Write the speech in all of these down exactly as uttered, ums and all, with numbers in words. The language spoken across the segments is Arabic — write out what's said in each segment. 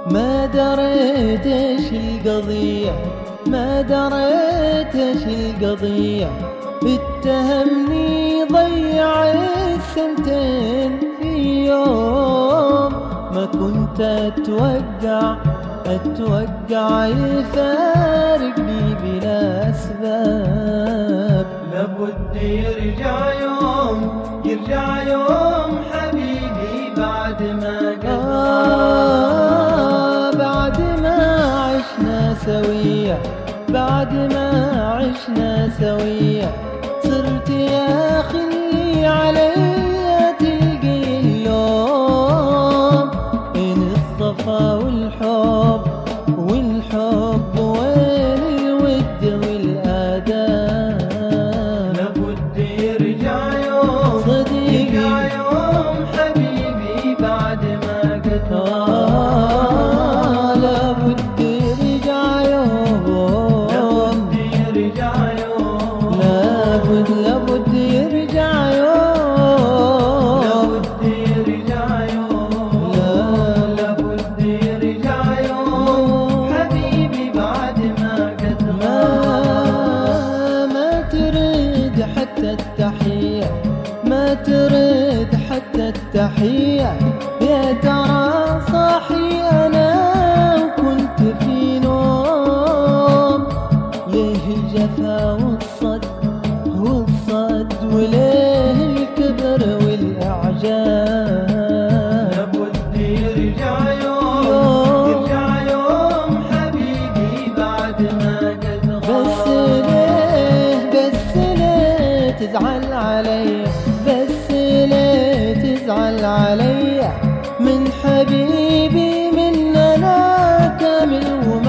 ما دريت ايش القضية، ما دريت ايش القضية، اتهمني ضيع السنتين في يوم ما كنت اتوقع اتوقع يفارقني بلا اسباب. لابد يرجع يوم، يرجع يوم حبيبي بعد ما قضى آه بعد ما عشنا سوية، بعد ما عشنا سوية، صرت يا خلي علي تلقي اللوم بين الصفا والحب، والحب وين الود والآداب. لابد يرجع يوم، صديقي يرجع يوم حبيبي بعد ما قضى. آه لابد يرجع يوم، لابد يرجع يوم، لابد لابد يرجع يوم، لابد يرجع يوم، لابد يرجع يوم حبيبي بعد ما قضى. ما ما ترد حتى التحية، ما ترد حتى التحية، يا ترى صاحي أنا وكنت في نوم، ليه الجفا والصد والصد وليه الكبر والإعجاب. لابد يرجع يوم، يرجع يوم حبيبي بعد ما قضى. بس ليه بس ليه تزعل علي، بس ليه تزعل علي من حبيبي، من أنا كامل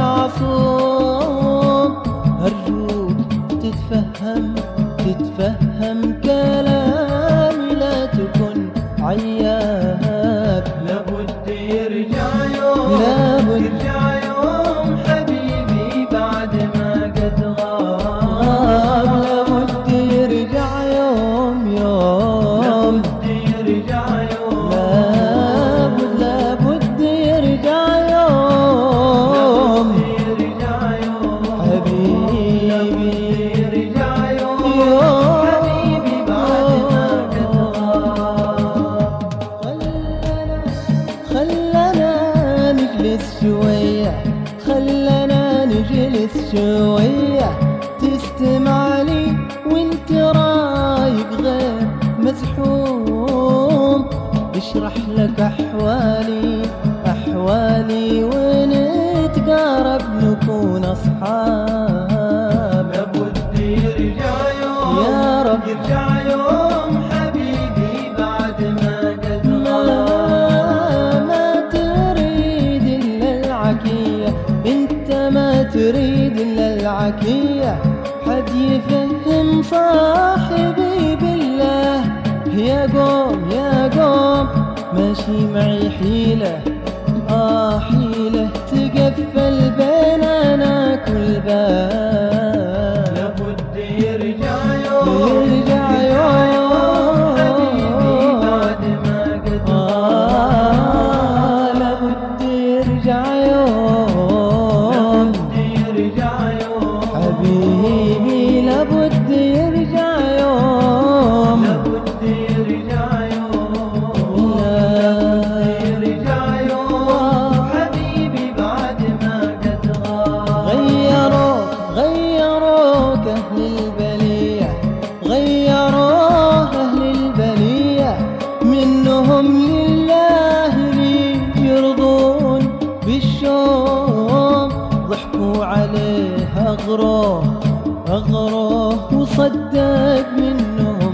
ومعصوم. أرجوك تتفهم تتفهم كلامي، لا تكن عياب. لابد يرجع يوم، لابد يرجع يوم حبيبي بعد ما قد غاب. غاب، لابد يرجع يوم يوم، لابد يرجع يوم، لابد لابد يرجع يوم يرجع يوم حبيبي، يرجع يوم يوم حبيبي بعد ما قد غاب. خلنا خلنا نجلس شوية، خلنا نجلس شوية، تستمع لي وانت رايق غير مزحوم، اشرح لك احوالي احوالي ونتقارب نكون اصحاب. لابد يرجع يوم، يا رب يرجع يوم حبيبي بعد ما قد ما غاب. ما تريد الا العكية، انت ما تريد الا العكية، حد يفهم صاحبي بالله. يا قوم يا قوم ماشي معي حيلة، آه حيلة تقفل بيننا كل باب. لابد يرجع يوم، يرجع يوم حبيبي بعد ما قد آه لابد يرجع يوم لابد يرجع يوم حبيبي، لابد يرجع يوم، لابد يرجع يوم، لا يرجع يوم حبيبي بعد ما قد غاب. غيروك غيروك أهل البلية، غيروك أهل البلية، منهم لله لي يرضون بالشوم، ضحكوا عليه أغروه أغروه وصدق منهم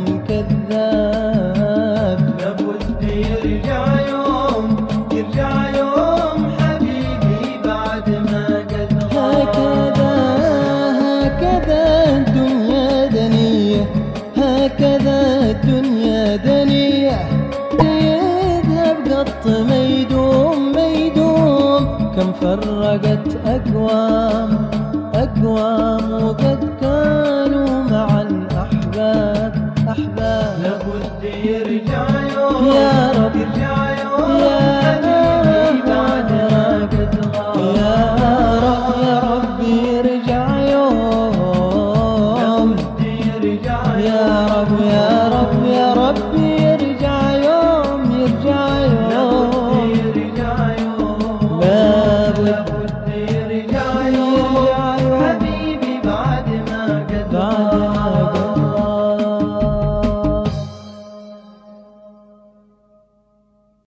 كذاب. لابد يرجع يوم، يرجع يوم حبيبي بعد ما قد غاب. هكذا هكذا الدنيا دنية، هكذا الدنيا دنية، يذهب قط ما يدوم ما يدوم، كم فرقت أقوام أقوام وقد كانوا معا أحباب أحباب. لابد يرجع يوم، يا رب يرجع